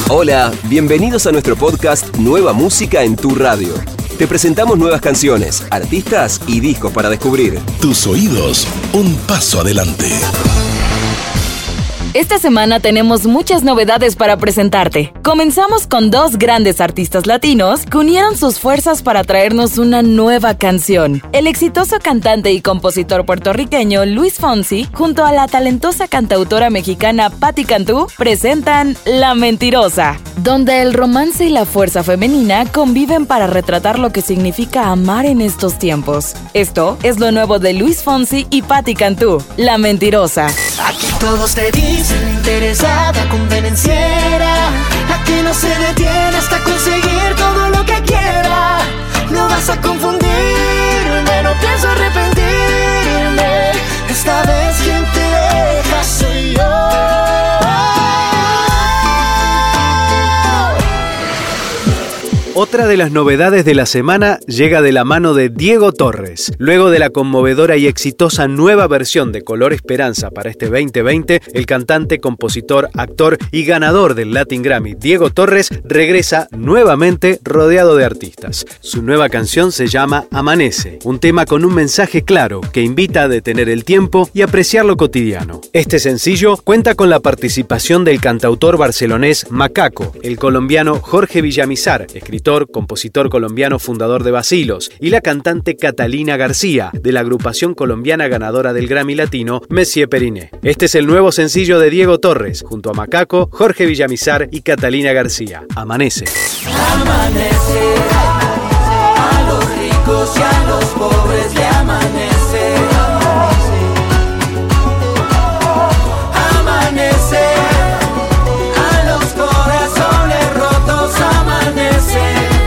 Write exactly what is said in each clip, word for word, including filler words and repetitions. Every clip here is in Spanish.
Hola, bienvenidos a nuestro podcast Nueva Música en tu Radio. Te presentamos nuevas canciones, artistas y discos para descubrir. Tus oídos, un paso adelante. Esta semana tenemos muchas novedades para presentarte. Comenzamos con dos grandes artistas latinos que unieron sus fuerzas para traernos una nueva canción. El exitoso cantante y compositor puertorriqueño Luis Fonsi, junto a la talentosa cantautora mexicana Patti Cantú, presentan La Mentirosa, donde el romance y la fuerza femenina conviven para retratar lo que significa amar en estos tiempos. Esto es lo nuevo de Luis Fonsi y Patti Cantú, La Mentirosa. Aquí todos te dicen interesada, convenenciera. Aquí no se detiene hasta conseguir todo lo que quiera. No vas a confundirme, no pienso arrepentirme. Esta vez quien te deja soy yo. Otra de las novedades de la semana llega de la mano de Diego Torres. Luego de la conmovedora y exitosa nueva versión de Color Esperanza para este veinte veinte, el cantante, compositor, actor y ganador del Latin Grammy, Diego Torres, regresa nuevamente rodeado de artistas. Su nueva canción se llama Amanece, un tema con un mensaje claro que invita a detener el tiempo y apreciar lo cotidiano. Este sencillo cuenta con la participación del cantautor barcelonés Macaco, el colombiano Jorge Villamizar, escritor, compositor colombiano fundador de Bacilos, y la cantante Catalina García, de la agrupación colombiana ganadora del Grammy Latino, Messier Periné. Este es el nuevo sencillo de Diego Torres, junto a Macaco, Jorge Villamizar y Catalina García. Amanece. Amanece, a los ricos y a los pobres le amanece. Amanece, a los corazones rotos amanece.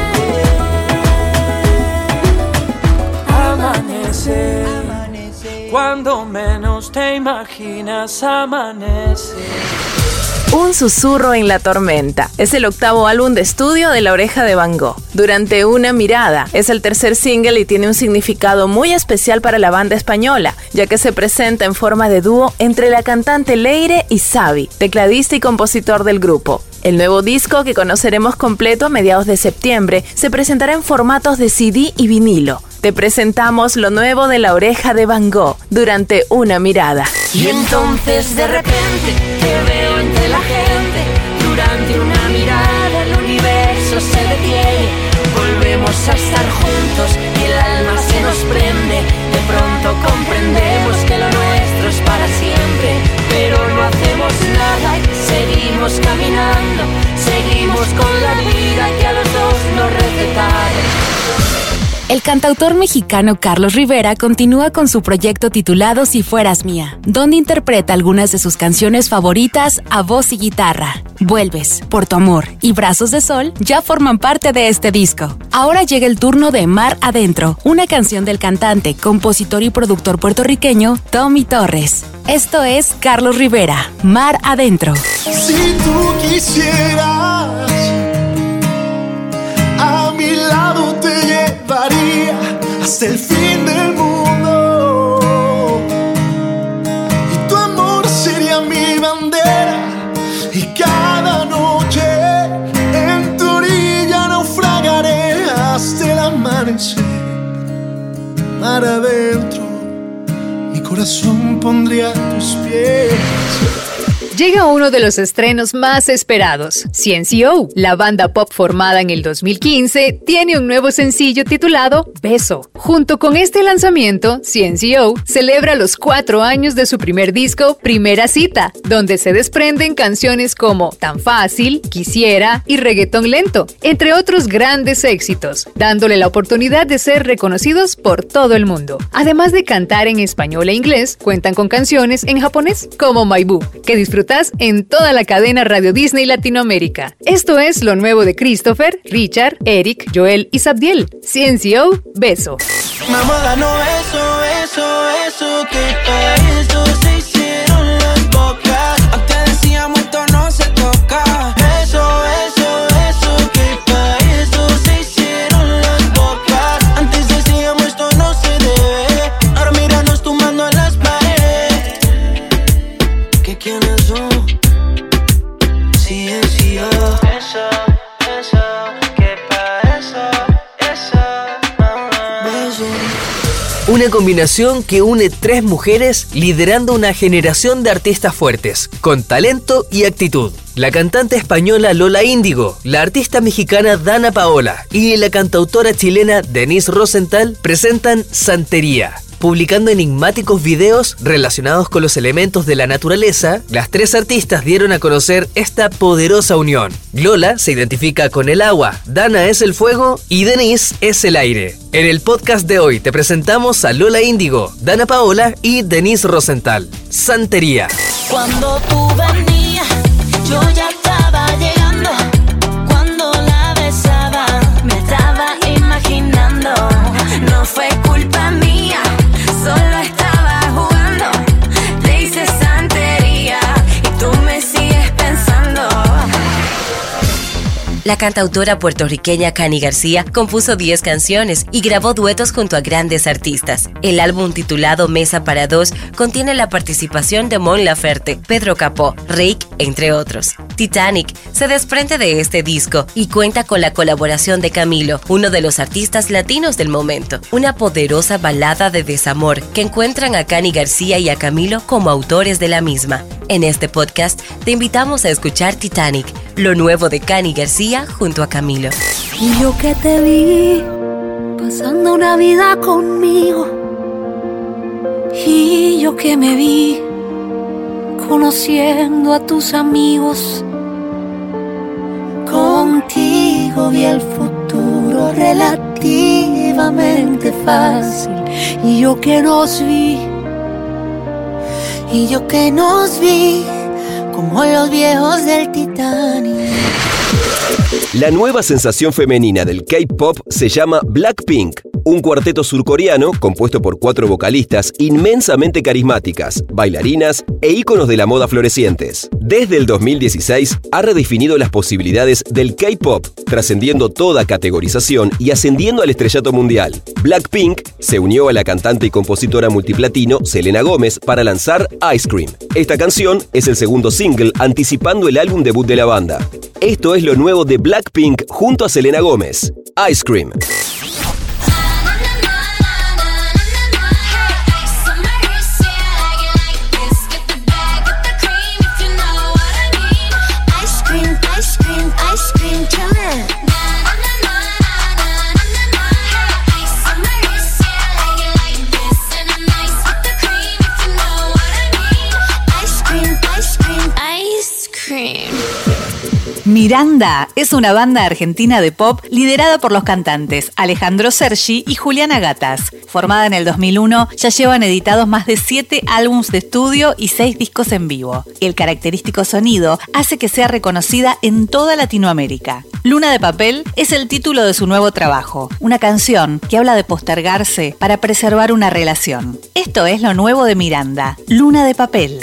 Amanece, cuando menos te imaginas amanece. Un susurro en la tormenta es el octavo álbum de estudio de La Oreja de Van Gogh. Durante una mirada es el tercer single y tiene un significado muy especial para la banda española, ya que se presenta en forma de dúo entre la cantante Leire y Xavi, tecladista y compositor del grupo. El nuevo disco, que conoceremos completo a mediados de septiembre, se presentará en formatos de C D y vinilo. Te presentamos lo nuevo de La Oreja de Van Gogh, Durante una mirada. Y entonces de repente te veo entre la gente. Durante una mirada el universo se detiene. Volvemos a estar juntos y el alma se nos prende. De pronto comprendemos que lo nuestro es para siempre. Pero no hacemos nada y seguimos caminando. Seguimos con la vida que a los dos nos recetaron. El cantautor mexicano Carlos Rivera continúa con su proyecto titulado Si Fueras Mía, donde interpreta algunas de sus canciones favoritas a voz y guitarra. Vuelves, Por tu amor y Brazos de Sol ya forman parte de este disco. Ahora llega el turno de Mar Adentro, una canción del cantante, compositor y productor puertorriqueño Tommy Torres. Esto es Carlos Rivera, Mar Adentro. Si tú quisieras, a mi lado te llevaría hasta el fin del mundo. Y tu amor sería mi bandera. Y cada noche en tu orilla naufragaré hasta el amanecer. Mar adentro, mi corazón pondría a tus pies. Llega uno de los estrenos más esperados. C N C O, la banda pop formada en el dos mil quince, tiene un nuevo sencillo titulado Beso. Junto con este lanzamiento, C N C O celebra los cuatro años de su primer disco, Primera Cita, donde se desprenden canciones como Tan Fácil, Quisiera y Reggaetón Lento, entre otros grandes éxitos, dándole la oportunidad de ser reconocidos por todo el mundo. Además de cantar en español e inglés, cuentan con canciones en japonés, como My Boo, que disfrutan en toda la cadena Radio Disney Latinoamérica. Esto es lo nuevo de Christopher, Richard, Eric, Joel y Sabdiel. C N C O, Beso. Mamá, no eso, eso, eso, que para eso se hicieron las bocas. Antes decíamos esto no se toca. Eso, eso, eso, que para eso se hicieron las bocas. Antes decíamos esto no se debe. Ahora míranos tumbando en las paredes. ¿Qué quiénes son? sí, sí, oh. Eso, eso, que pa' eso, eso, oh. Beso. Una combinación que une tres mujeres liderando una generación de artistas fuertes, con talento y actitud. La cantante española Lola Índigo, la artista mexicana Dana Paola y la cantautora chilena Denise Rosenthal presentan Santería. Publicando enigmáticos videos relacionados con los elementos de la naturaleza, las tres artistas dieron a conocer esta poderosa unión. Lola se identifica con el agua, Dana es el fuego y Denise es el aire. En el podcast de hoy te presentamos a Lola Índigo, Dana Paola y Denise Rosenthal. Santería. Cuando tú venías, yo ya estaba llegando. Cuando la besaba, me estaba imaginando. No fue culpa mía, solo estaba jugando. Le hice santería y tú me sigues pensando. La cantautora puertorriqueña Cani García compuso diez canciones y grabó duetos junto a grandes artistas. El álbum titulado Mesa para Dos contiene la participación de Mon Laferte, Pedro Capó, Reik, entre otros. Titanic se desprende de este disco y cuenta con la colaboración de Camilo, uno de los artistas latinos del momento. Una poderosa balada de desamor que encuentran a Cani García y a Camilo como autores de la misma. En este podcast te invitamos a escuchar Titanic, lo nuevo de Cani García junto a Camilo. Y yo que te vi pasando una vida conmigo, y yo que me vi conociendo a tus amigos, contigo vi el futuro relativamente fácil. Y yo que nos vi, y yo que nos vi como los viejos del Titanic. La nueva sensación femenina del K-pop se llama Blackpink, un cuarteto surcoreano compuesto por cuatro vocalistas inmensamente carismáticas, bailarinas e íconos de la moda florecientes. Desde el dos mil dieciséis ha redefinido las posibilidades del K-pop, trascendiendo toda categorización y ascendiendo al estrellato mundial. Blackpink se unió a la cantante y compositora multiplatino Selena Gómez para lanzar Ice Cream. Esta canción es el segundo single anticipando el álbum debut de la banda. Esto es lo nuevo de Blackpink junto a Selena Gómez, Ice Cream. Miranda es una banda argentina de pop liderada por los cantantes Alejandro Sergi y Juliana Gatas. Formada en el dos mil uno, ya llevan editados más de siete álbumes de estudio y seis discos en vivo. El característico sonido hace que sea reconocida en toda Latinoamérica. Luna de Papel es el título de su nuevo trabajo, una canción que habla de postergarse para preservar una relación. Esto es lo nuevo de Miranda, Luna de Papel.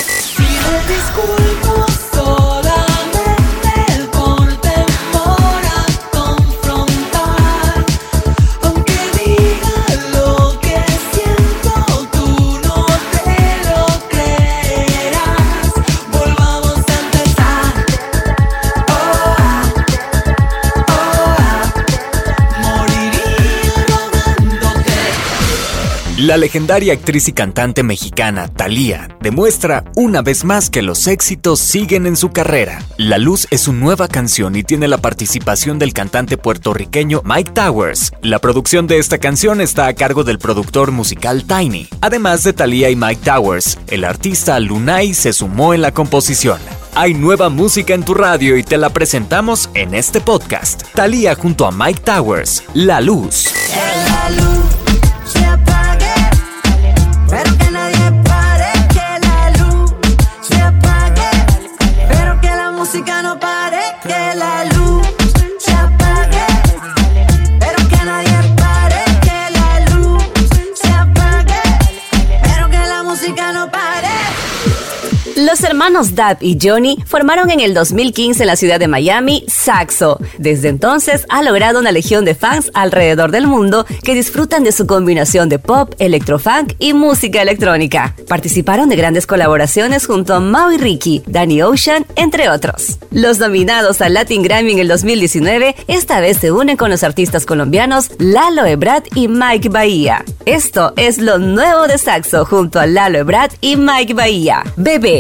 La legendaria actriz y cantante mexicana Thalía demuestra una vez más que los éxitos siguen en su carrera. La Luz es su nueva canción y tiene la participación del cantante puertorriqueño Mike Towers. La producción de esta canción está a cargo del productor musical Tiny. Además de Thalía y Mike Towers, el artista Lunay se sumó en la composición. Hay nueva música en tu radio y te la presentamos en este podcast. Thalía junto a Mike Towers, La Luz. La luz se apague, pero que nadie pare, que la luz se apague, pero que la música no pare, que la luz se apague, pero que nadie pare, que la luz se apague, pero que la música no pare. Los hermanos hermanos Dab y Johnny formaron en el dos mil quince en la ciudad de Miami Saxo. Desde entonces ha logrado una legión de fans alrededor del mundo que disfrutan de su combinación de pop, electrofunk y música electrónica. Participaron de grandes colaboraciones junto a Mau y Ricky, Danny Ocean, entre otros. Los nominados al Latin Grammy en el dos mil diecinueve esta vez se unen con los artistas colombianos Lalo Ebrard y Mike Bahía. Esto es lo nuevo de Saxo junto a Lalo Ebrard y Mike Bahía. Bebé.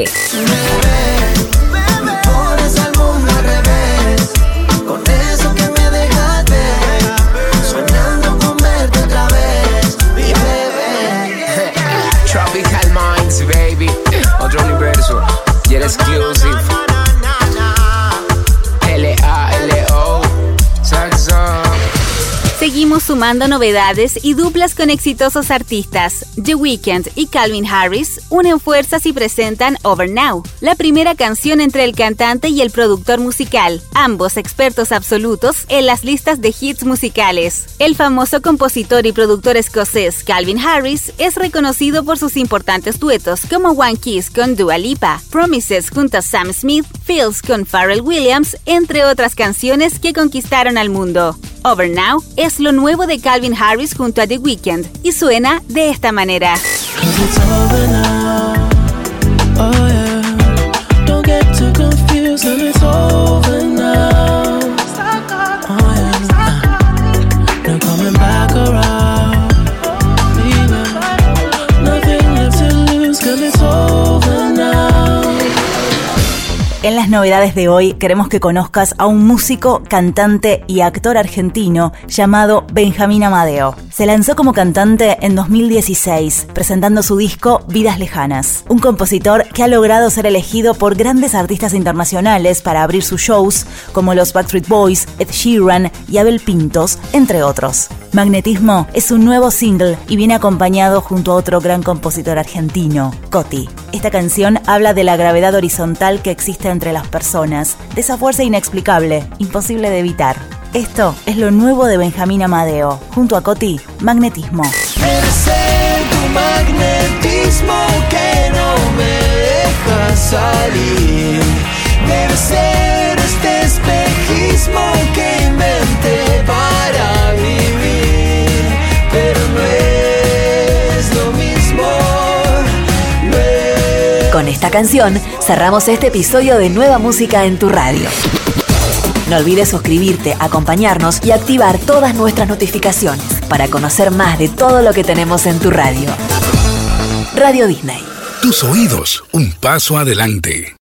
Tropical Minds, baby. Otro universo y el exclusive. L A L O Saxo. Seguimos sumando novedades y duplas con exitosos artistas. The Weeknd y Calvin Harris unen fuerzas y presentan Over Now, la primera canción entre el cantante y el productor musical, ambos expertos absolutos en las listas de hits musicales. El famoso compositor y productor escocés Calvin Harris es reconocido por sus importantes duetos como One Kiss con Dua Lipa, Promises junto a Sam Smith, Feels con Pharrell Williams, entre otras canciones que conquistaron al mundo. Over Now es lo nuevo de Calvin Harris junto a The Weeknd y suena de esta manera. En las novedades de hoy queremos que conozcas a un músico, cantante y actor argentino llamado Benjamín Amadeo. Se lanzó como cantante en dos mil dieciséis, presentando su disco Vidas Lejanas. Un compositor que ha logrado ser elegido por grandes artistas internacionales para abrir sus shows, como los Backstreet Boys, Ed Sheeran y Abel Pintos, entre otros. Magnetismo es un nuevo single y viene acompañado junto a otro gran compositor argentino, Coti. Esta canción habla de la gravedad horizontal que existe entre las personas, de esa fuerza inexplicable, imposible de evitar. Esto es lo nuevo de Benjamín Amadeo, junto a Coti, Magnetismo. Ser tu magnetismo que no me deja salir. Debe ser este espejismo que inventé para vivir, pero no es lo mismo. No es... Con esta canción cerramos este episodio de Nueva Música en tu radio. No olvides suscribirte, acompañarnos y activar todas nuestras notificaciones para conocer más de todo lo que tenemos en tu radio. Radio Disney. Tus oídos, un paso adelante.